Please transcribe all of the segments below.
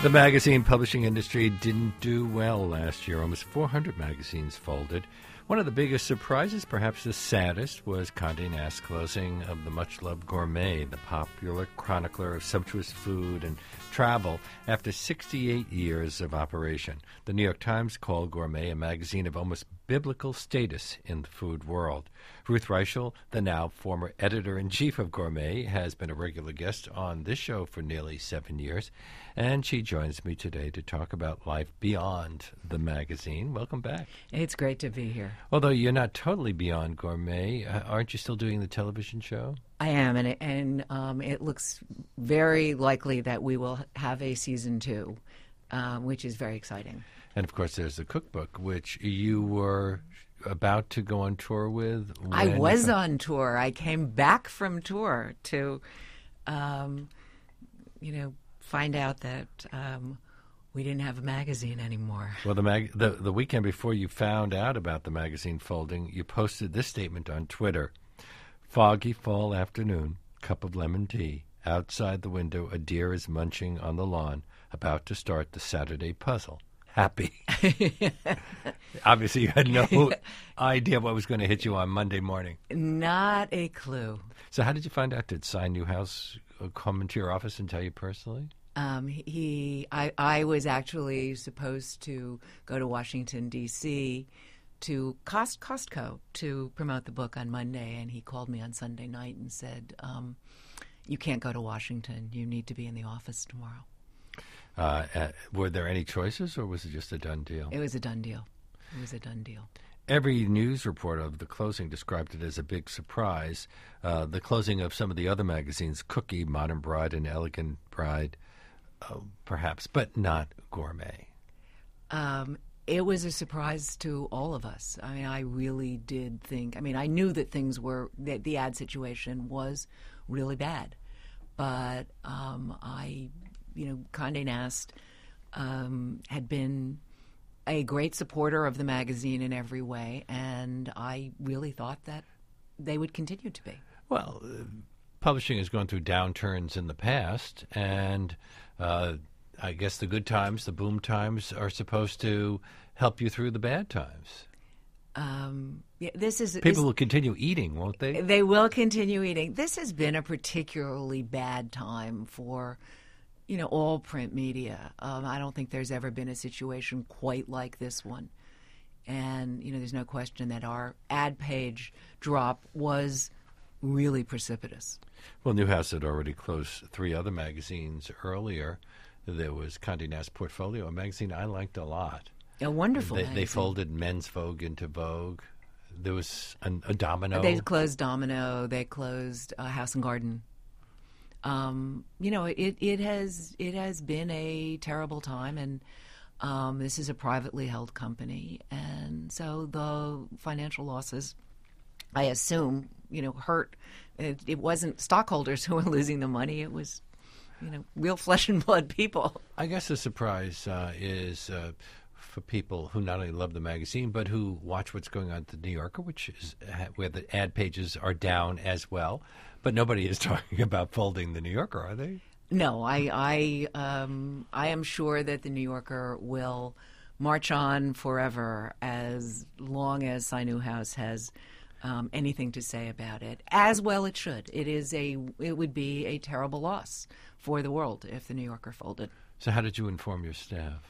The magazine publishing industry didn't do well last year. Almost 400 magazines folded. One of the biggest surprises, perhaps the saddest, was Condé Nast's closing of the much-loved Gourmet, the popular chronicler of sumptuous food and travel, after 68 years of operation. The New York Times called Gourmet a magazine of almost biblical status in the food world. Ruth Reichel, the now former editor-in-chief of Gourmet, has been a regular guest on this show for nearly 7 years, and she joins me today to talk about life beyond the magazine. Welcome back. It's great to be here. Although you're not totally beyond Gourmet, aren't you still doing the television show? I am, and it looks very likely that we will have a season 2, which is very exciting. And, of course, there's the cookbook, which you were about to go on tour with. I was on tour. I came back from tour to, find out that we didn't have a magazine anymore. Well, the weekend before you found out about the magazine folding, you posted this statement on Twitter. Foggy fall afternoon, cup of lemon tea. Outside the window, a deer is munching on the lawn, about to start the Saturday puzzle. Happy. Obviously, you had no idea what was going to hit you on Monday morning. Not a clue. So how did you find out? Did Cy Newhouse come into your office and tell you personally? I was actually supposed to go to Washington, D.C., to Costco to promote the book on Monday, and he called me on Sunday night and said, you can't go to Washington. You need to be in the office tomorrow. Were there any choices, or was it just a done deal? It was a done deal. It was a done deal. Every news report of the closing described it as a big surprise. The closing of some of the other magazines, Cookie, Modern Bride, and Elegant Bride, perhaps, but not Gourmet. It was a surprise to all of us. I mean, I really did think, I knew that the ad situation was really bad. But Condé Nast had been a great supporter of the magazine in every way, and I really thought that they would continue to be. Well, publishing has gone through downturns in the past, and I guess the good times, the boom times, are supposed to help you through the bad times. People will continue eating, won't they? They will continue eating. This has been a particularly bad time for, all print media. I don't think there's ever been a situation quite like this one. And, there's no question that our ad page drop was really precipitous. Well, Newhouse had already closed 3 other magazines earlier. There was Condé Nast Portfolio, a magazine I liked a lot. A wonderful magazine. They folded Men's Vogue into Vogue. There was a Domino. They closed Domino. They closed House and Garden. It has been a terrible time, and this is a privately held company, and so the financial losses, I assume, hurt. It wasn't stockholders who were losing the money. It was, real flesh and blood people. I guess the surprise is for people who not only love the magazine but who watch what's going on at the New Yorker, which is where the ad pages are down as well. But nobody is talking about folding the New Yorker, are they? No, I am sure that the New Yorker will march on forever as long as Cy Newhouse has anything to say about it. As well, it should. It would be a terrible loss for the world if the New Yorker folded. So, how did you inform your staff?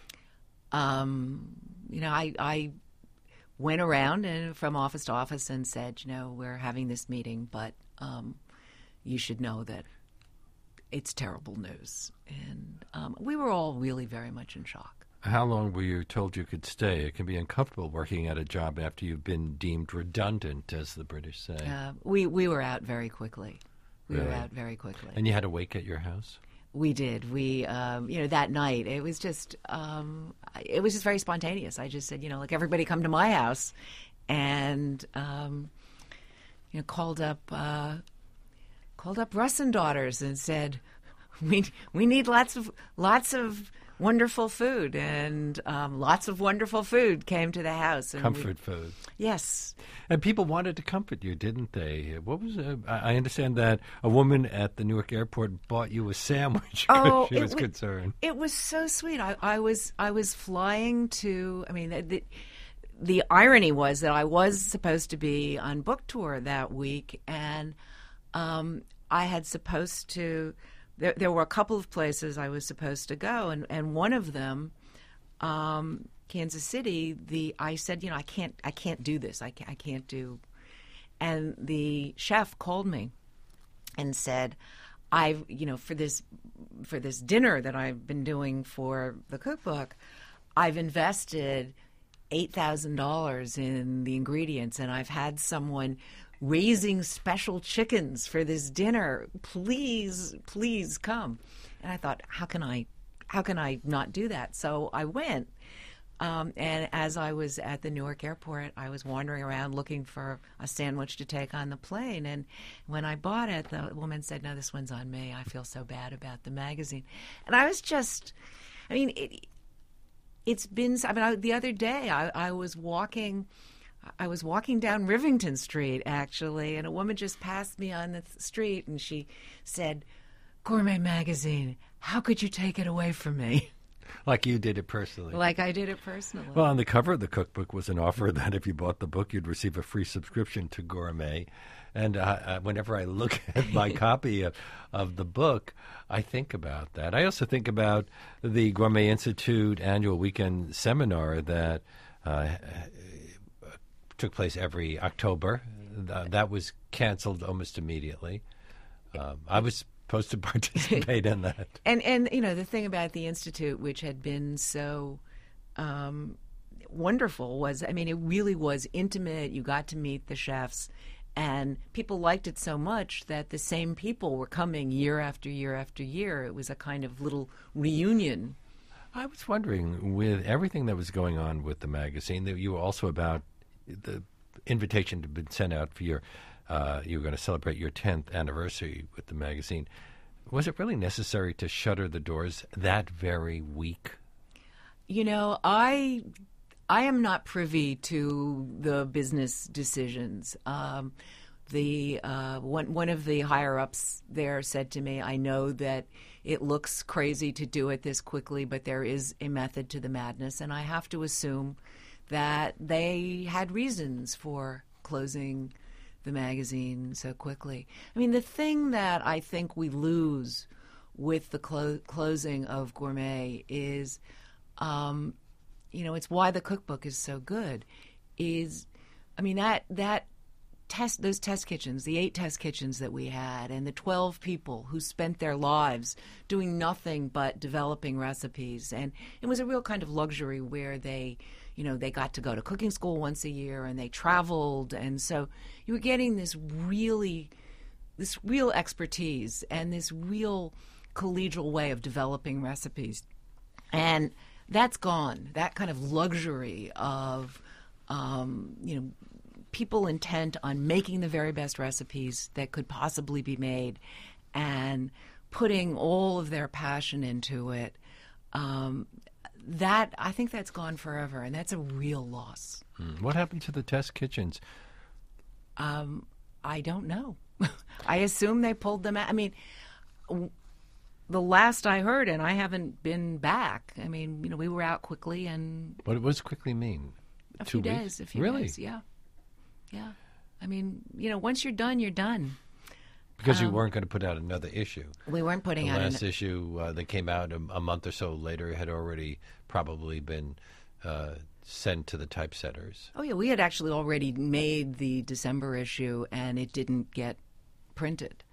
I went around and from office to office and said, we're having this meeting, but you should know that it's terrible news. And we were all really very much in shock. How long were you told you could stay? It can be uncomfortable working at a job after you've been deemed redundant, as the British say. We were out very quickly. Really? We were out very quickly. And you had to wake at your house? We did. We, that night, it was just very spontaneous. I just said, everybody come to my house, and called up Russ and Daughters and said, we need lots of wonderful food, and lots of wonderful food came to the house. And Comfort food. Yes. And people wanted to comfort you, didn't they? What was? I understand that a woman at the Newark airport bought you a sandwich because she was concerned. It was so sweet. I was flying to. I mean, the irony was that I was supposed to be on book tour that week, and I had supposed to. There were a couple of places I was supposed to go, and one of them, Kansas City. I said, I can't do this. I can't do. And the chef called me and said, for this dinner that I've been doing for the cookbook, I've invested $8,000 in the ingredients, and I've had someone raising special chickens for this dinner. Please come. And I thought, how can I not do that? So I went. And as I was at the Newark airport, I was wandering around looking for a sandwich to take on the plane. And when I bought it, the woman said, "No, this one's on me. I feel so bad about the magazine." And I was just, it's been, the other day I was walking down Rivington Street, actually, and a woman just passed me on the street, and she said, "Gourmet Magazine, how could you take it away from me?" Like you did it personally. Like I did it personally. Well, on the cover of the cookbook was an offer that if you bought the book, you'd receive a free subscription to Gourmet. And whenever I look at my copy of the book, I think about that. I also think about the Gourmet Institute annual weekend seminar that took place every October. That was canceled almost immediately. I was supposed to participate in that. And the thing about the Institute, which had been so wonderful, was, it really was intimate. You got to meet the chefs, and people liked it so much that the same people were coming year after year after year. It was a kind of little reunion. I was wondering, with everything that was going on with the magazine, that you were also about the invitation to be sent out for your you were going to celebrate your 10th anniversary with the magazine. Was it really necessary to shutter the doors that very week? I am not privy to the business decisions. One of the higher ups there said to me, "I know that it looks crazy to do it this quickly, but there is a method to the madness," and I have to assume that they had reasons for closing the magazine so quickly. The thing that I think we lose with the closing of Gourmet is, it's why the cookbook is so good. Those test kitchens, the 8 test kitchens that we had, and the 12 people who spent their lives doing nothing but developing recipes, and it was a real kind of luxury where they got to go to cooking school once a year, and they traveled, and so you were getting this real expertise and this real collegial way of developing recipes, and that's gone. That kind of luxury of people intent on making the very best recipes that could possibly be made, and putting all of their passion into it. I think that's gone forever, and that's a real loss. What happened to the test kitchens? I don't know. I assume they pulled them out. The last I heard, and I haven't been back, we were out quickly. And what does quickly mean? A 2 few weeks? days. A few really? days, yeah. Yeah. Once you're done, you're done. Because you weren't going to put out another issue. We weren't putting out the last issue that came out a month or so later had already probably been sent to the typesetters. Oh, yeah. We had actually already made the December issue, and it didn't get printed.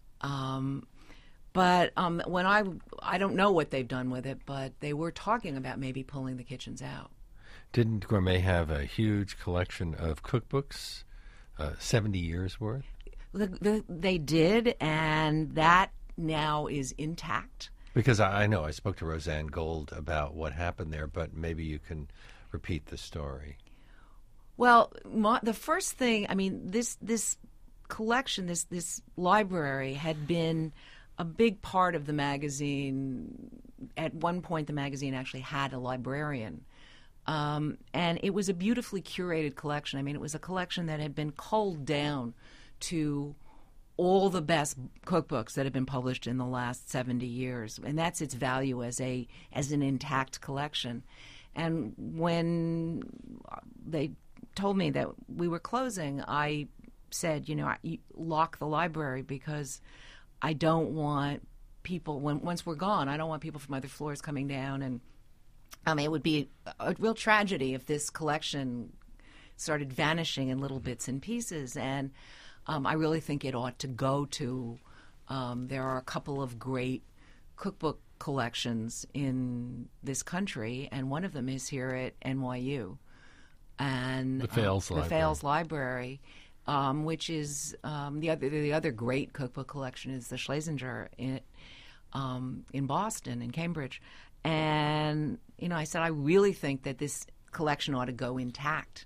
But when I don't know what they've done with it, but they were talking about maybe pulling the kitchens out. Didn't Gourmet have a huge collection of cookbooks, 70 years worth? They did, and that now is intact. Because I know I spoke to Roseanne Gold about what happened there, but maybe you can repeat the story. Well, the first thing, this collection, this library had been a big part of the magazine, at one point the magazine actually had a librarian. And it was a beautifully curated collection. I mean, it was a collection that had been culled down to all the best cookbooks that have been published in the last 70 years. And that's its value as an intact collection. And when they told me that we were closing, I said, you lock the library, because I don't want people, once we're gone, I don't want people from other floors coming down. And it would be a real tragedy if this collection started vanishing in little bits and pieces. And I really think it ought to go to, there are a couple of great cookbook collections in this country, and one of them is here at NYU. And the Fales Library. Which is the other great cookbook collection is the Schlesinger in Boston, in Cambridge. And, I said, I really think that this collection ought to go intact.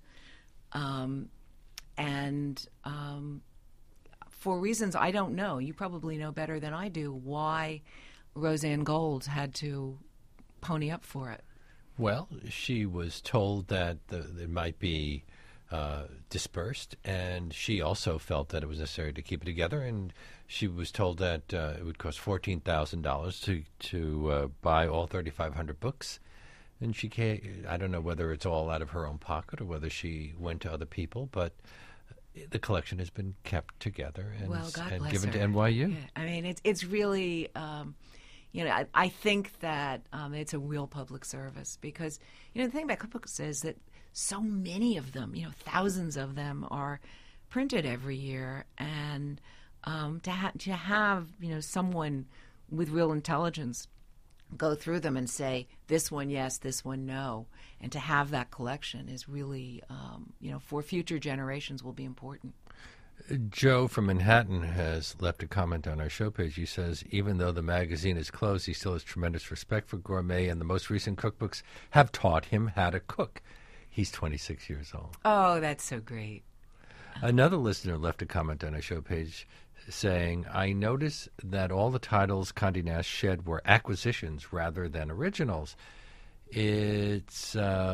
For reasons I don't know, you probably know better than I do, why Roseanne Gold had to pony up for it. Well, she was told that it might be dispersed, and she also felt that it was necessary to keep it together, and she was told that it would cost $14,000 to buy all 3,500 books, and I don't know whether it's all out of her own pocket or whether she went to other people, but the collection has been kept together and given to NYU. Yeah. I mean, it's really, I think that it's a real public service, because, the thing about cookbooks is that so many of them, thousands of them, are printed every year, and to have someone with real intelligence go through them and say, this one yes, this one no, and to have that collection is really, for future generations will be important. Joe from Manhattan has left a comment on our show page. He says, even though the magazine is closed, he still has tremendous respect for Gourmet, and the most recent cookbooks have taught him how to cook. He's 26 years old. Oh, that's so great. Another listener left a comment on our show page saying, I noticed that all the titles Condé Nast shed were acquisitions rather than originals. It's,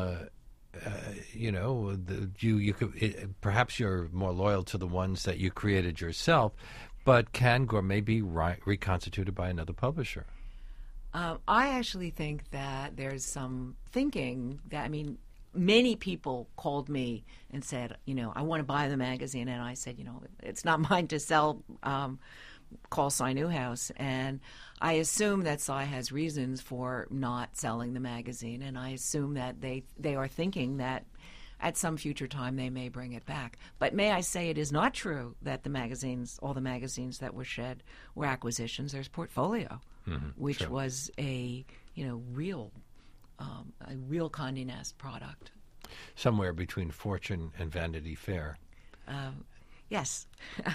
perhaps you're more loyal to the ones that you created yourself, but can Gourmet be reconstituted by another publisher? I actually think that there's some thinking that, many people called me and said, I want to buy the magazine. And I said, it's not mine to sell. Call Cy Newhouse. And I assume that Cy has reasons for not selling the magazine. And I assume that they are thinking that at some future time they may bring it back. But may I say, it is not true that all the magazines that were shed were acquisitions. There's Portfolio, which was a real Condé Nast product. Somewhere between Fortune and Vanity Fair. Yes.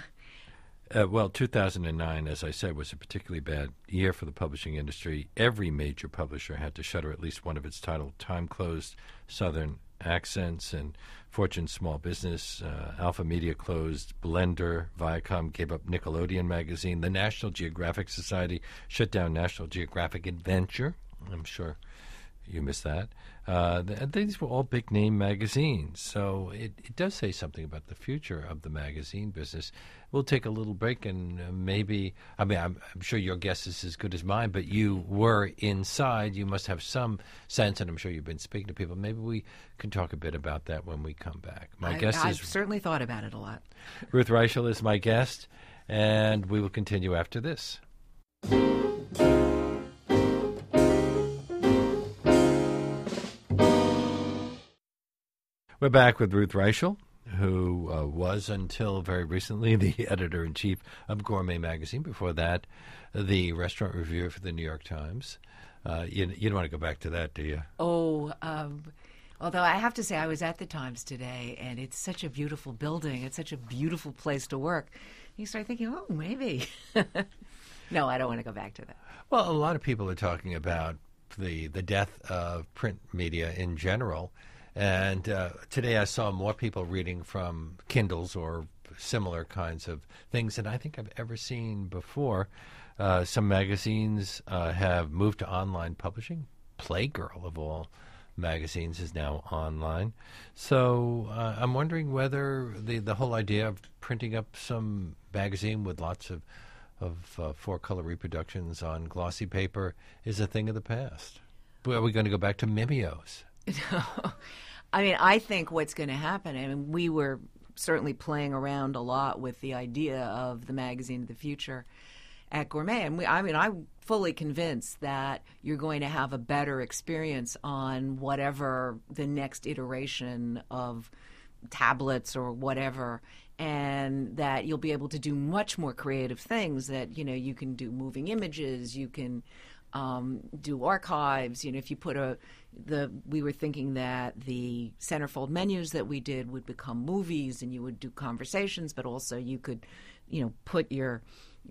2009, as I said, was a particularly bad year for the publishing industry. Every major publisher had to shutter at least one of its titles. Time closed Southern Accents and Fortune Small Business. Alpha Media closed Blender. Viacom gave up Nickelodeon magazine. The National Geographic Society shut down National Geographic Adventure. I'm sure you missed that. These were all big-name magazines, so it does say something about the future of the magazine business. We'll take a little break, and I'm sure your guess is as good as mine, but you were inside. You must have some sense, and I'm sure you've been speaking to people. Maybe we can talk a bit about that when we come back. I've certainly thought about it a lot. Ruth Reichl is my guest, and we will continue after this. We're back with Ruth Reichl, who was until very recently the editor-in-chief of Gourmet Magazine. Before that, the restaurant reviewer for the New York Times. You don't want to go back to that, do you? Oh, although I have to say I was at the Times today, and it's such a beautiful building. It's such a beautiful place to work. You start thinking, oh, maybe. No, I don't want to go back to that. Well, a lot of people are talking about the death of print media in general. And today I saw more people reading from Kindles or similar kinds of things than I think I've ever seen before. Some magazines have moved to online publishing. Playgirl, of all magazines, is now online. So I'm wondering whether the whole idea of printing up some magazine with lots of four-color reproductions on glossy paper is a thing of the past. Are we going to go back to Mimeos? No. I mean, I think what's going to happen, I mean, we were certainly playing around a lot with the idea of the magazine of the future at Gourmet. And I'm fully convinced that you're going to have a better experience on whatever the next iteration of tablets or whatever, and that you'll be able to do much more creative things. That, you can do moving images, you can do archives. If you put we were thinking that the centerfold menus that we did would become movies, and you would do conversations, but also you could, put your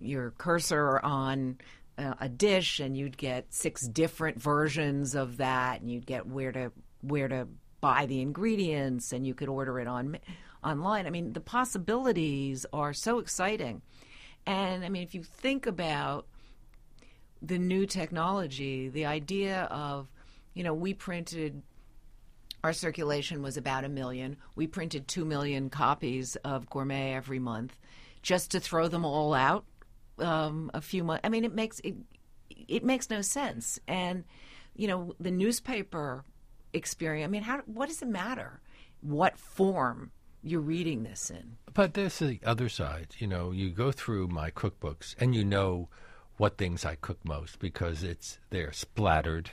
cursor on a dish, and you'd get 6 different versions of that, and you'd get where to buy the ingredients, and you could order it online. I mean, the possibilities are so exciting. And I mean, if you think about the new technology, the idea of, we printed, our circulation was about 1 million. We printed 2 million copies of Gourmet every month just to throw them all out a few months. I mean, it makes no sense. And, the newspaper experience, I mean, what does it matter what form you're reading this in? But there's the other side. You go through my cookbooks and what things I cook most because they're splattered.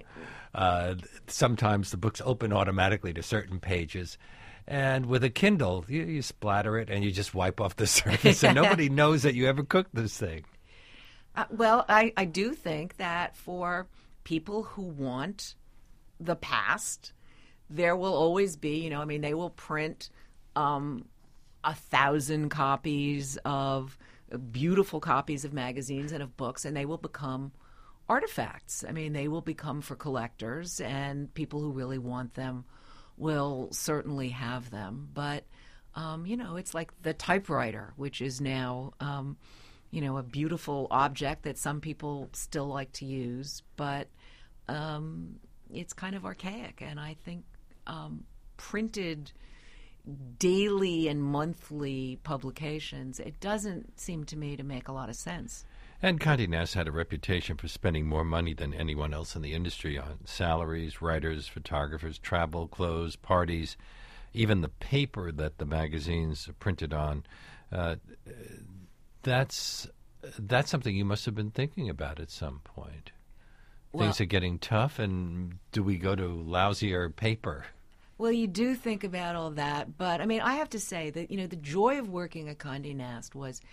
Sometimes the books open automatically to certain pages. And with a Kindle, you splatter it and you just wipe off the surface, and nobody knows that you ever cooked this thing. Well, I do think that for people who want the past, there will always be, they will print 1,000 copies of beautiful copies of magazines and of books, and they will become artifacts. I mean, they will become for collectors, and people who really want them will certainly have them. But, it's like the typewriter, which is now, a beautiful object that some people still like to use, but it's kind of archaic. And I think printed daily and monthly publications, it doesn't seem to me to make a lot of sense. And Condé Nast had a reputation for spending more money than anyone else in the industry on salaries, writers, photographers, travel, clothes, parties, even the paper that the magazines are printed on. That's something you must have been thinking about at some point. Well, things are getting tough, and do we go to lousier paper? Well, you do think about all that, but I mean, I have to say that the joy of working at Condé Nast was,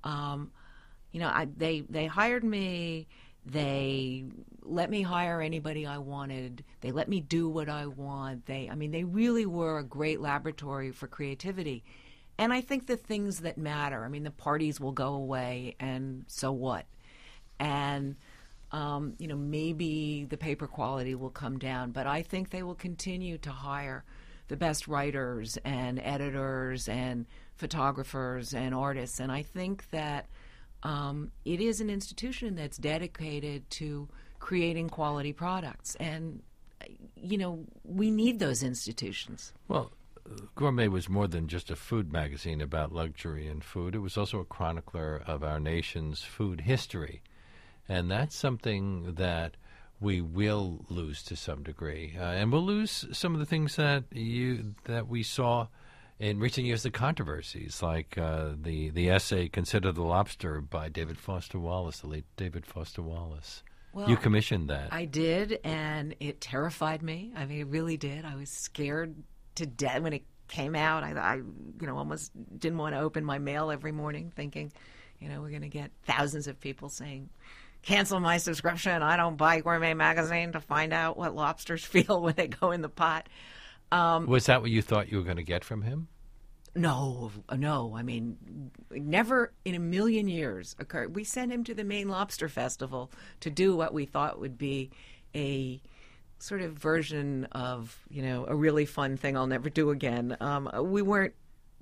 they hired me, they let me hire anybody I wanted, they let me do what I want. They really were a great laboratory for creativity, and I think the things that matter. I mean, the parties will go away, and so what? And maybe the paper quality will come down, but I think they will continue to hire the best writers and editors and photographers and artists. And I think that it is an institution that's dedicated to creating quality products. And, we need those institutions. Well, Gourmet was more than just a food magazine about luxury and food. It was also a chronicler of our nation's food history. And that's something that we will lose to some degree. And we'll lose some of the things that we saw in recent years, the controversies, like the essay "Consider the Lobster" by David Foster Wallace, the late David Foster Wallace. Well, you commissioned that. I did, and it terrified me. I mean, it really did. I was scared to death when it came out. I almost didn't want to open my mail every morning thinking, we're going to get thousands of people saying, cancel my subscription. I don't buy Gourmet magazine to find out what lobsters feel when they go in the pot. Was that what you thought you were going to get from him? No. I mean, never in a million years occurred. We sent him to the Maine Lobster Festival to do what we thought would be a sort of version of, a really fun thing I'll never do again. We weren't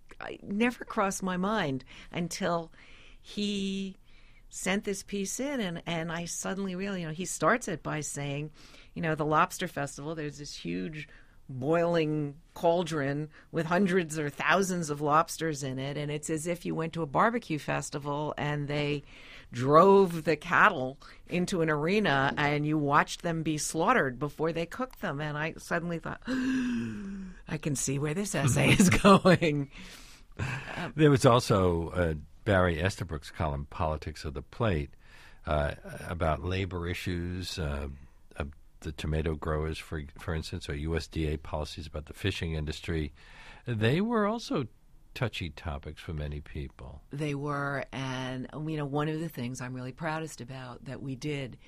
never crossed my mind until he sent this piece in, and I suddenly realized, he starts it by saying, the Lobster Festival, there's this huge boiling cauldron with hundreds or thousands of lobsters in it, and it's as if you went to a barbecue festival and they drove the cattle into an arena and you watched them be slaughtered before they cooked them. And I suddenly thought, I can see where this essay is going. There was also Barry Estabrook's column, Politics of the Plate, about labor issues, the tomato growers, for instance, or USDA policies about the fishing industry. They were also touchy topics for many people. They were, and one of the things I'm really proudest about that we did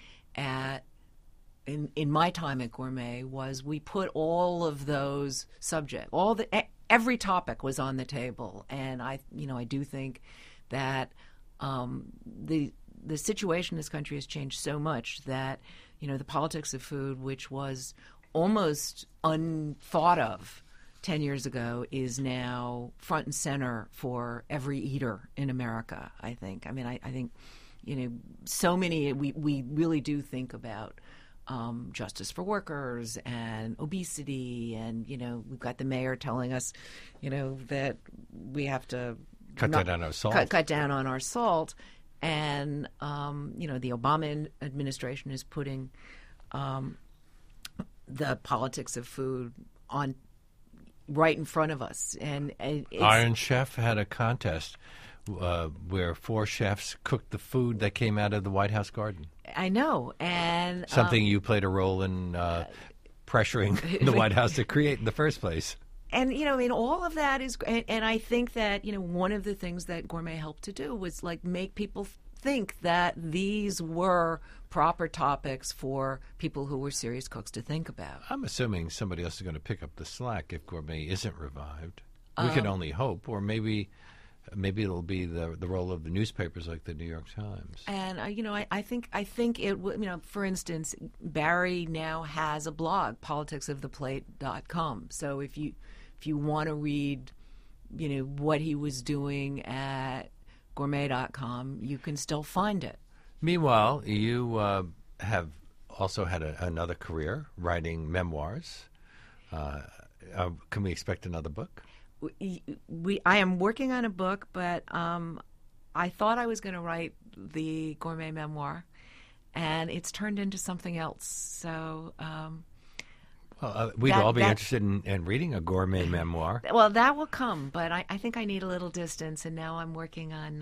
in my time at Gourmet was we put all of those subjects, every topic was on the table, and I do think that the situation in this country has changed so much that the politics of food, which was almost unthought of 10 years ago, is now front and center for every eater in America, I think. I mean, I think, so many, we really do think about justice for workers and obesity, and, we've got the mayor telling us, that we have to cut down on our salt. Cut down on our salt. And, the Obama administration is putting the politics of food on right in front of us. And Iron Chef had a contest where 4 chefs cooked the food that came out of the White House garden. I know. And something you played a role in pressuring the White House to create in the first place. And, all of that is, and I think that, one of the things that Gourmet helped to do was, make people think that these were proper topics for people who were serious cooks to think about. I'm assuming somebody else is going to pick up the slack if Gourmet isn't revived. We can only hope, or maybe it'll be the role of the newspapers like the New York Times. And I think it would. For instance, Barry now has a blog, politicsoftheplate.com. So if you want to read, what he was doing at gourmet.com, you can still find it. Meanwhile, you have also had another career writing memoirs. Can we expect another book? I am working on a book, but I thought I was going to write the Gourmet memoir, and it's turned into something else. So, we'd all be interested in reading a Gourmet memoir. Well, that will come, but I think I need a little distance, and now I'm working on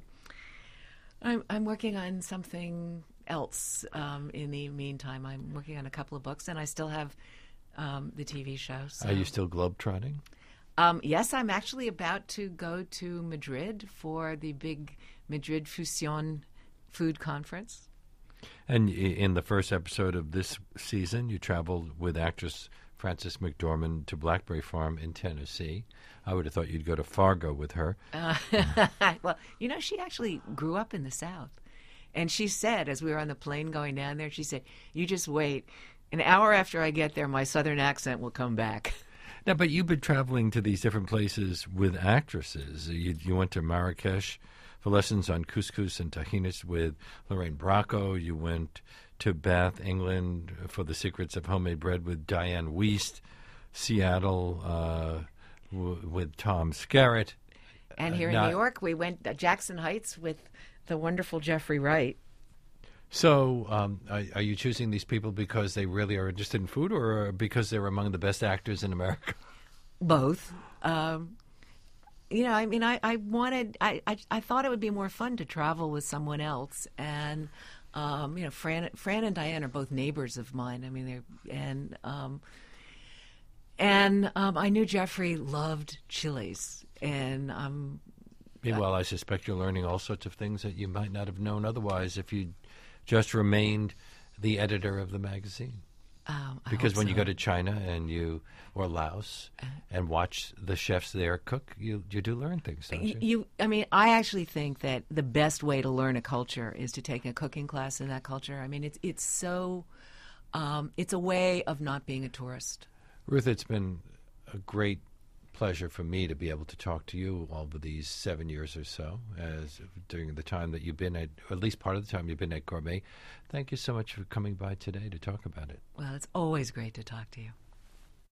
I'm working on something else. In the meantime, I'm working on a couple of books, and I still have the TV show. So. Are you still globetrotting? Yes, I'm actually about to go to Madrid for the big Madrid Fusion food conference. And in the first episode of this season, you traveled with actress Frances McDormand to Blackberry Farm in Tennessee. I would have thought you'd go to Fargo with her. Well, she actually grew up in the South. And she said, as we were on the plane going down there, she said, "You just wait. An hour after I get there, my Southern accent will come back." Now, but you've been traveling to these different places with actresses. You went to Marrakesh for lessons on couscous and tahinis with Lorraine Bracco. You went to Bath, England for the secrets of homemade bread with Diane Wiest. Seattle with Tom Skerritt. And here in New York, we went to Jackson Heights with the wonderful Jeffrey Wright. So are you choosing these people because they really are interested in food, or because they're among the best actors in America? Both. I thought it would be more fun to travel with someone else. And, Fran and Diane are both neighbors of mine. I mean, I knew Jeffrey loved chilies. And meanwhile, I suspect you're learning all sorts of things that you might not have known otherwise if you just remained the editor of the magazine. Because when you go to China or Laos and watch the chefs there cook, you do learn things, don't you? I actually think that the best way to learn a culture is to take a cooking class in that culture. I mean, it's so it's a way of not being a tourist. Ruth, it's been a great pleasure for me to be able to talk to you over these 7 years or so, as during the time that you've been at least part of the time you've been at Gourmet. Thank you so much for coming by today to talk about it. Well, it's always great to talk to you.